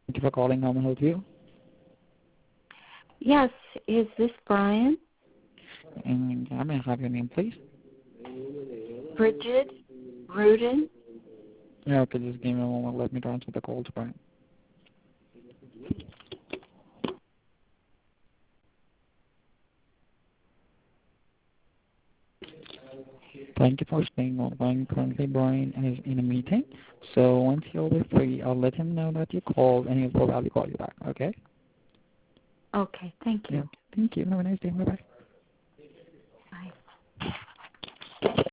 Thank you for calling. How may I help you? Yes, is this Brian? And may I have your name, please? Bridget Rudin? Yeah, okay, just give me a moment. Let me transfer the call to Brian. Thank you for staying online. Currently, Brian is in a meeting. So once he'll be free, I'll let him know that you called, and he'll probably call you back, okay? Okay, thank Yeah, you. thank you. Have a nice day. Bye-bye. Bye.